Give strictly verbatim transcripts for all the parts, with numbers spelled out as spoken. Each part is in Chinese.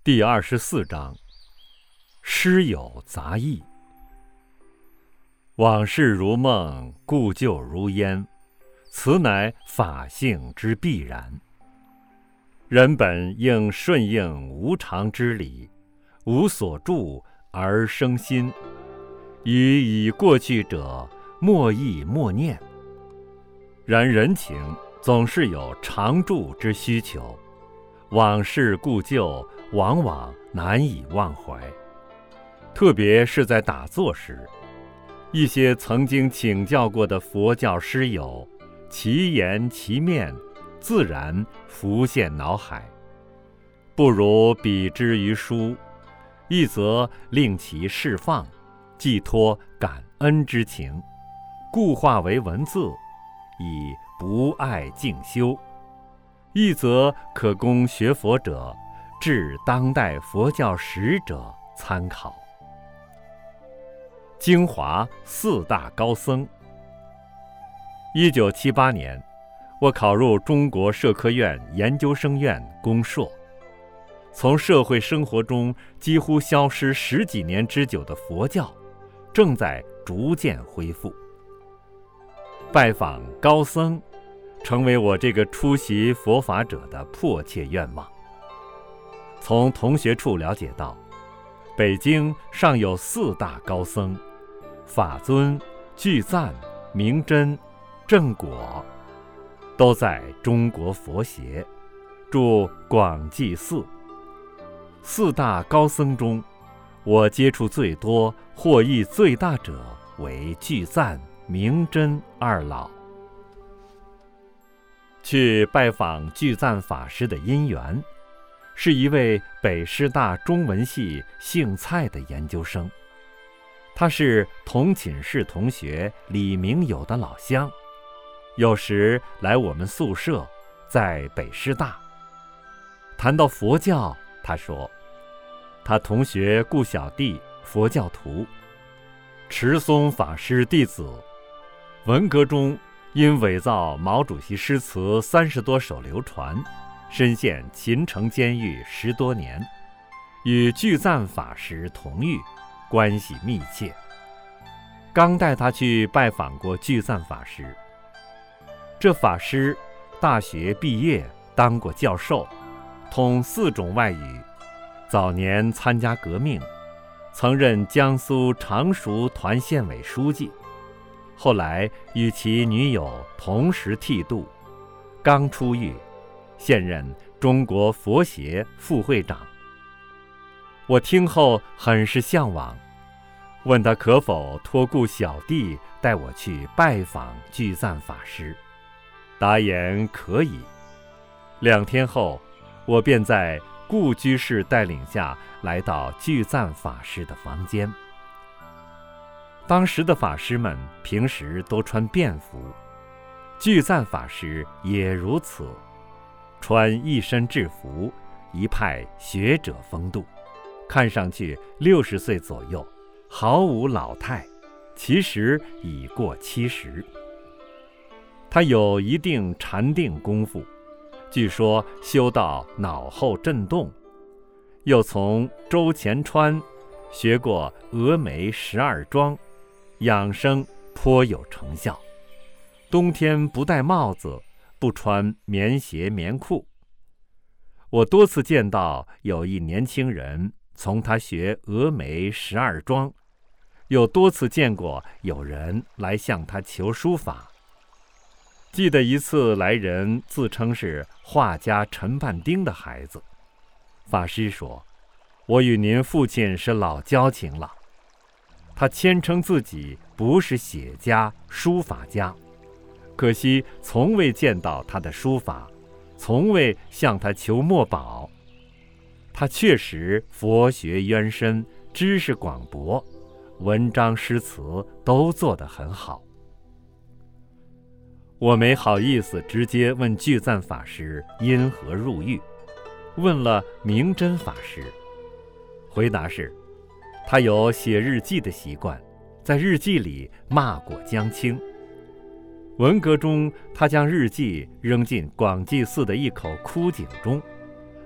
第二十四章，师友杂忆。往事如梦，故旧如烟，此乃法性之必然。人本应顺应无常之理，无所住而生心。与已过去者，莫忆莫念。然人情总是有常住之需求，往事故旧，往往难以忘怀。特别是在打坐时，一些曾经请教过的佛教师友，其言其面，自然浮现脑海。不如比之于书，一则令其释放，寄托感恩之情，固化为文字，以不爱静修；一则可供学佛者至当代佛教史者参考。精华四大高僧。一九七八年，我考入中国社科院研究生院攻硕。从社会生活中几乎消失十几年之久的佛教，正在逐渐恢复。拜访高僧，成为我这个出席佛法者的迫切愿望。从同学处了解到，北京尚有四大高僧：法尊、具赞、明真、正果，都在中国佛协，住广济寺。四大高僧中，我接触最多、获益最大者为具赞、明真二老。去拜访具赞法师的因缘，是一位北师大中文系姓蔡的研究生，他是同寝室同学李明友的老乡，有时来我们宿舍，在北师大。谈到佛教，他说他同学顾小弟佛教徒，持松法师弟子，文革中因伪造毛主席诗词三十多首流传，深陷秦城监狱十多年，与具赞法师同狱，关系密切。刚带他去拜访过具赞法师。这法师大学毕业，当过教授，通四种外语，早年参加革命，曾任江苏常熟团县委书记，后来与其女友同时剃度，刚出狱，现任中国佛协副会长。我听后很是向往，问他可否托顾小弟带我去拜访具赞法师，答言可以。两天后，我便在顾居士带领下来到具赞法师的房间。当时的法师们平时都穿便服，具赞法师也如此，穿一身制服，一派学者风度，看上去六十岁左右，毫无老态，其实已过七十。他有一定禅定功夫，据说修到脑后震动，又从周前川学过峨眉十二桩，养生颇有成效。冬天不戴帽子，不穿棉鞋棉裤。我多次见到有一年轻人从他学峨眉十二桩，又多次见过有人来向他求书法。记得一次来人自称是画家陈半丁的孩子，法师说：“我与您父亲是老交情了。”他谦称自己不是写家、书法家，可惜从未见到他的书法，从未向他求墨宝。他确实佛学渊深，知识广博，文章诗词都做得很好。我没好意思直接问具赞法师因何入狱，问了明真法师。回答是，他有写日记的习惯，在日记里骂过江青。文革中，他将日记扔进广济寺的一口枯井中，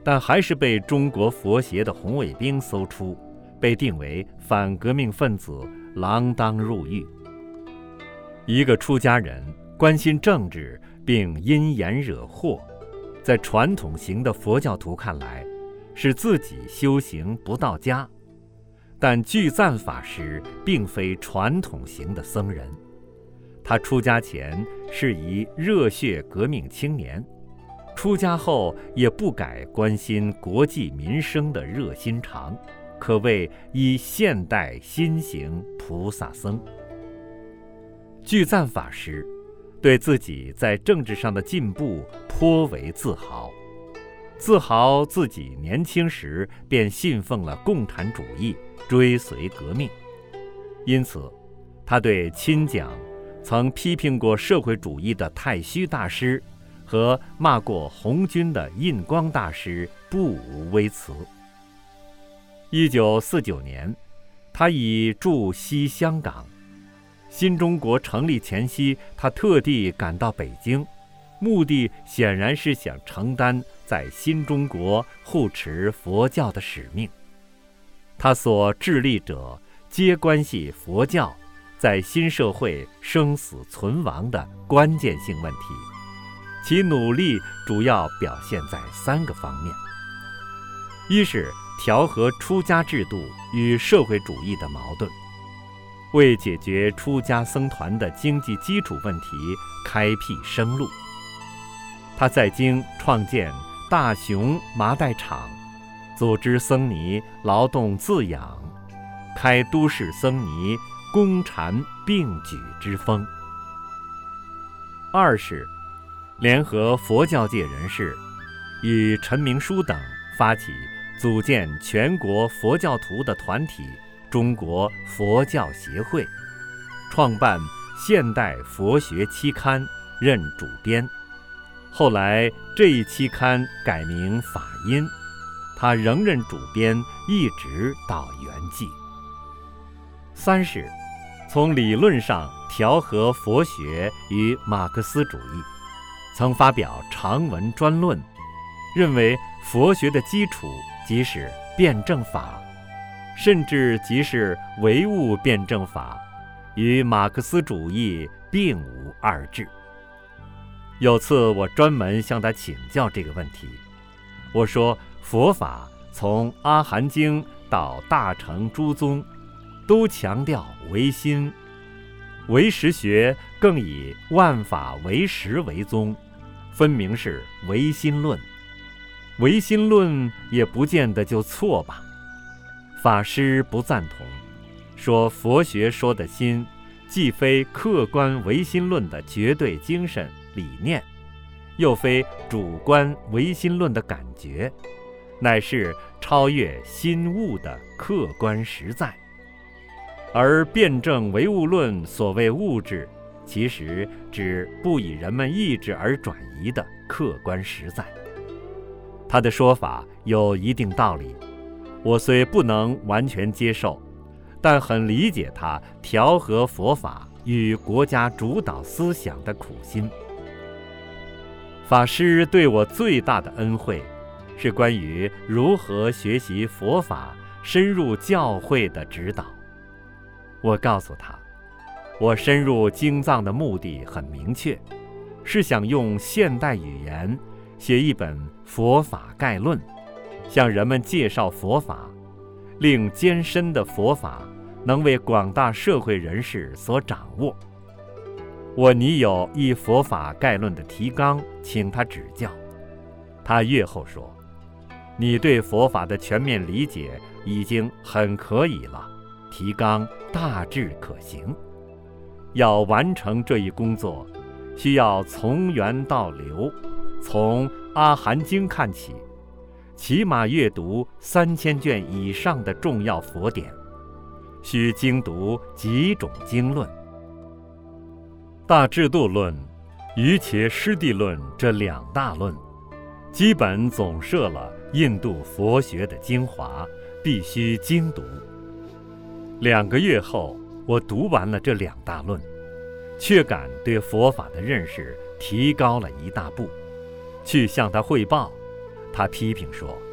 但还是被中国佛协的红卫兵搜出，被定为反革命分子，锒铛入狱。一个出家人关心政治并因言惹祸，在传统型的佛教徒看来，是自己修行不到家。但具赞法师并非传统型的僧人，他出家前是一热血革命青年，出家后也不改关心国计民生的热心肠，可谓一现代新型菩萨僧。具赞法师对自己在政治上的进步颇为自豪，自豪自己年轻时便信奉了共产主义，追随革命。因此，他对亲讲曾批评过社会主义的太虚大师和骂过红军的印光大师不无微词。一九四九年，他已驻西香港。新中国成立前夕，他特地赶到北京，目的显然是想承担在新中国护持佛教的使命。他所致力者，皆关系佛教在新社会生死存亡的关键性问题，其努力主要表现在三个方面：一是调和出家制度与社会主义的矛盾，为解决出家僧团的经济基础问题开辟生路。他在京创建大熊麻袋厂，组织僧尼劳动自养，开都市僧尼公禅并举之风。二是联合佛教界人士，与陈明书等发起组建全国佛教徒的团体中国佛教协会，创办现代佛学期刊，任主编。后来这一期刊改名法音，他仍任主编，一直到圆寂。三是从理论上调和佛学与马克思主义，曾发表长文专论，认为佛学的基础即是辩证法，甚至即是唯物辩证法，与马克思主义并无二致。有次我专门向他请教这个问题，我说佛法从阿含经到大乘诸宗，都强调唯心，唯识学更以万法唯识为宗，分明是唯心论。唯心论也不见得就错吧？法师不赞同，说佛学说的心，既非客观唯心论的绝对精神理念，又非主观唯心论的感觉，乃是超越心物的客观实在。而辩证唯物论所谓物质，其实指不以人们意志而转移的客观实在。他的说法有一定道理，我虽不能完全接受，但很理解他调和佛法与国家主导思想的苦心。法师对我最大的恩惠，是关于如何学习佛法、深入教诲的指导。我告诉他，我深入经藏的目的很明确，是想用现代语言写一本佛法概论，向人们介绍佛法，令艰深的佛法能为广大社会人士所掌握。我拟有一佛法概论的提纲，请他指教。他阅后说，你对佛法的全面理解已经很可以了，提纲大致可行。要完成这一工作，需要从源到流，从阿含经看起，起码阅读三千卷以上的重要佛典，需精读几种经论。大制度论、瑜伽师地论这两大论，基本总摄了印度佛学的精华，必须精读。两个月后，我读完了这两大论，却感对佛法的认识提高了一大步。去向他汇报，他批评说，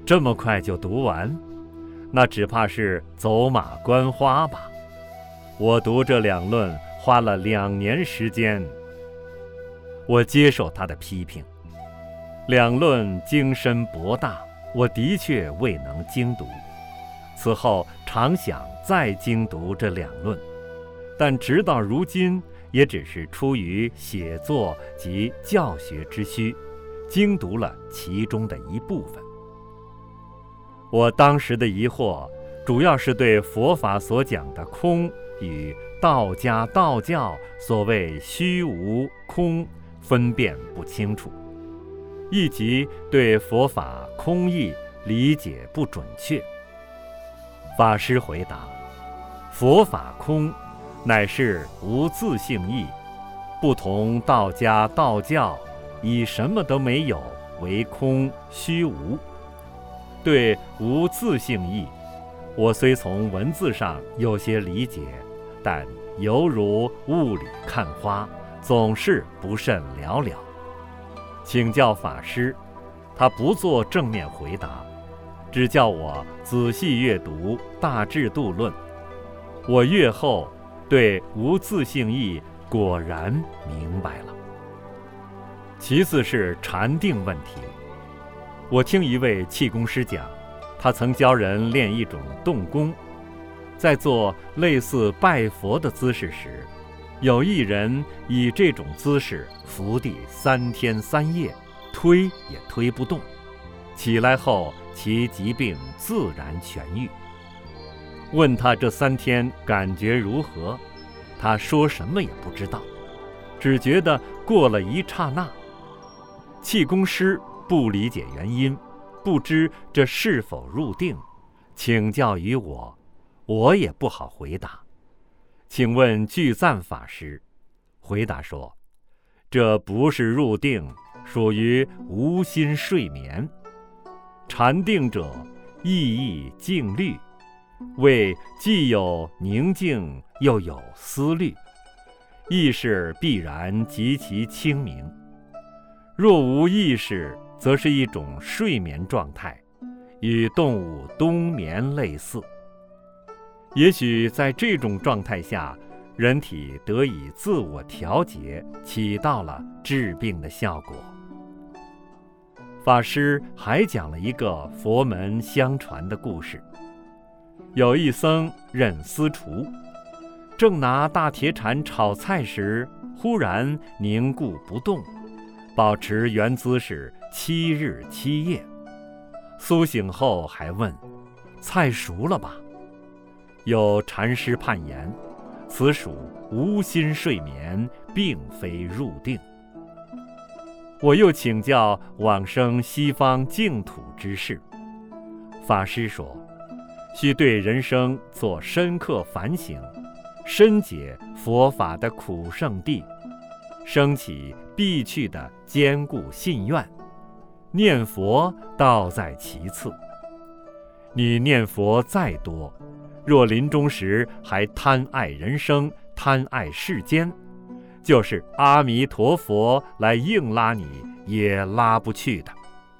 这么快就读完，那只怕是走马观花吧。我读这两论花了两年时间。我接受他的批评，两论精深博大，我的确未能精读。此后常想再精读这两论，但直到如今也只是出于写作及教学之需，精读了其中的一部分。我当时的疑惑主要是对佛法所讲的空与道家道教所谓虚无空分辨不清楚，以及对佛法空义理解不准确。法师回答：佛法空乃是无自性义，不同道家道教以什么都没有为空虚无。对无自性义，我虽从文字上有些理解，但犹如雾里看花，总是不甚了了。请教法师，他不做正面回答，只叫我仔细阅读《大智度论》。我阅后对无自性义果然明白了。其次是禅定问题。我听一位气功师讲，他曾教人练一种动功，在做类似拜佛的姿势时，有一人以这种姿势伏地三天三夜，推也推不动，起来后其疾病自然痊愈。问他这三天感觉如何，他说什么也不知道，只觉得过了一刹那。气功师不理解原因，不知这是否入定，请教于我，我也不好回答。请问具赞法师，回答说：这不是入定，属于无心睡眠。禅定者，意义静虑，为既有宁静，又有思虑，意识必然极其清明。若无意识，则是一种睡眠状态，与动物冬眠类似。也许在这种状态下，人体得以自我调节，起到了治病的效果。法师还讲了一个佛门相传的故事。有一僧任私厨，正拿大铁铲炒菜时，忽然凝固不动，保持原姿势七日七夜。苏醒后还问：菜熟了吧？有禅师判言，此属无心睡眠，并非入定。我又请教往生西方净土之事，法师说，需对人生做深刻反省，深解佛法的苦圣地，升起必去的坚固信愿，念佛倒在其次。你念佛再多，若临终时还贪爱人生，贪爱世间，就是阿弥陀佛来硬拉你，也拉不去的。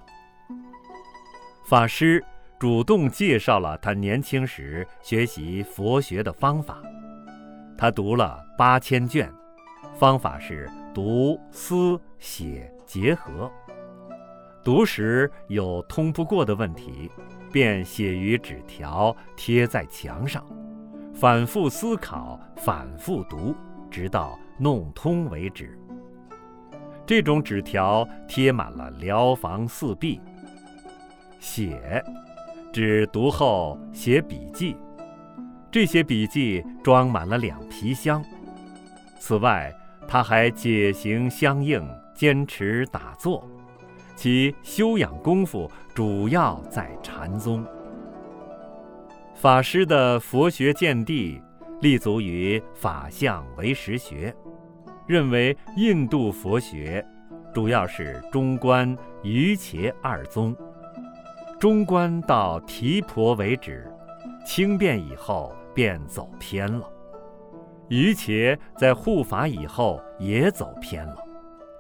法师主动介绍了他年轻时学习佛学的方法。他读了八千卷，方法是读、思、写结合。读时有通不过的问题，便写于纸条，贴在墙上，反复思考，反复读，直到弄通为止。这种纸条贴满了寮房四壁。写，指读后写笔记，这些笔记装满了两皮箱。此外，他还解行相应，坚持打坐，其修养功夫主要在禅宗。法师的佛学见地立足于法相唯识学，认为印度佛学主要是中观、瑜伽二宗，中观到提婆为止，轻便以后便走偏了；瑜伽在护法以后也走偏了。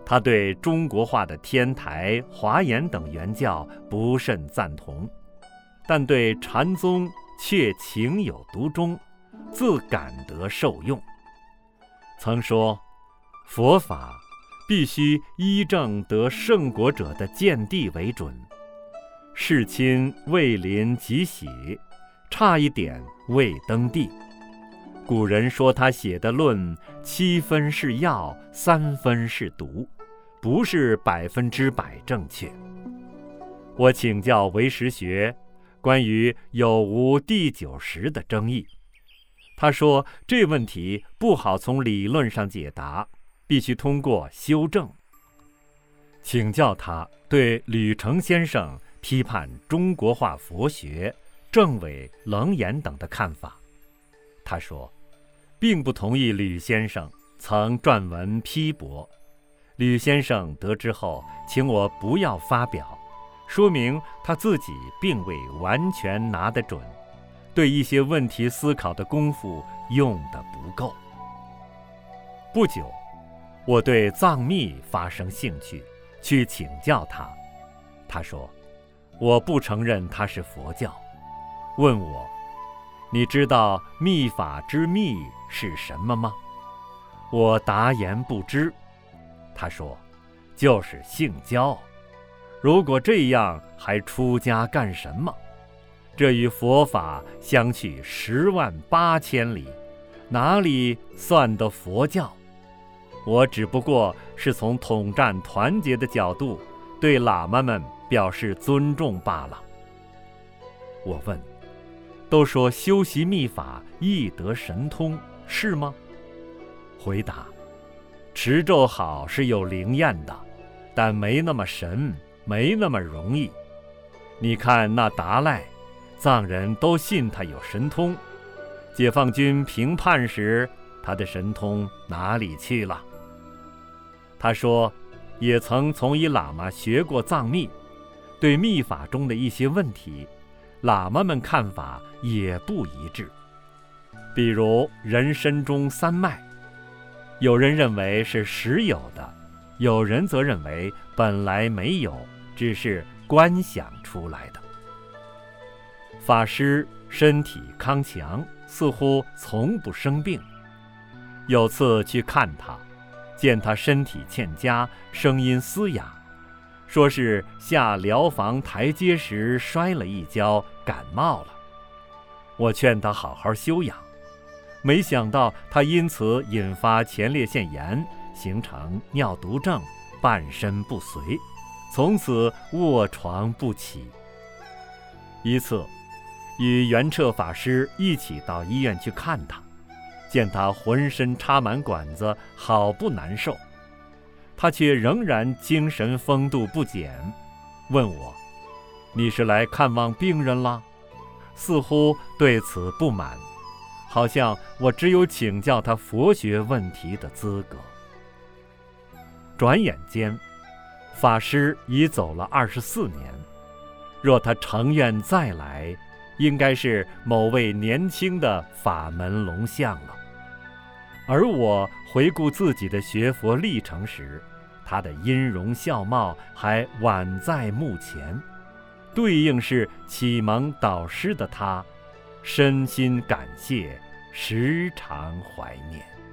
他对中国话的天台、华严等原教不甚赞同，但对禅宗却情有独钟，自感得受用。曾说，佛法必须依正得圣果者的见地为准，世亲未临即喜，差一点未登地。古人说他写的论七分是药，三分是毒，不是百分之百正确。我请教唯识学关于有无第九识的争议，他说这问题不好从理论上解答，必须通过修正。请教他对吕澄先生批判中国化佛学、政委、楞严等的看法。他说，并不同意吕先生曾撰文批驳。吕先生得知后，请我不要发表，说明他自己并未完全拿得准，对一些问题思考的功夫用得不够。不久，我对藏密发生兴趣，去请教他。他说，我不承认它是佛教。问我，你知道密法之密是什么吗？我答言不知。他说，就是性交。如果这样，还出家干什么？这与佛法相去十万八千里，哪里算得佛教？我只不过是从统战团结的角度，对喇嘛们表示尊重罢了。我问，都说修习密法易得神通，是吗？回答，持咒好是有灵验的，但没那么神，没那么容易。你看那达赖，藏人都信他有神通，解放军平叛时，他的神通哪里去了？他说，也曾从一喇嘛学过藏密，对密法中的一些问题，喇嘛们看法也不一致。比如人身中三脉，有人认为是实有的，有人则认为本来没有，只是观想出来的。法师身体康强，似乎从不生病。有次去看他，见他身体欠佳，声音嘶哑，说是下疗房台阶时摔了一跤，感冒了。我劝他好好休养，没想到他因此引发前列腺炎，形成尿毒症，半身不遂，从此卧床不起。一次与圆彻法师一起到医院去看他，见他浑身插满管子，好不难受，他却仍然精神风度不减，问我，你是来看望病人了？似乎对此不满，好像我只有请教他佛学问题的资格。转眼间，法师已走了二十四年，若他诚愿再来，应该是某位年轻的法门龙象了。而我回顾自己的学佛历程时，他的音容笑貌还宛在目前，对应是启蒙导师的他，身心感谢，时常怀念。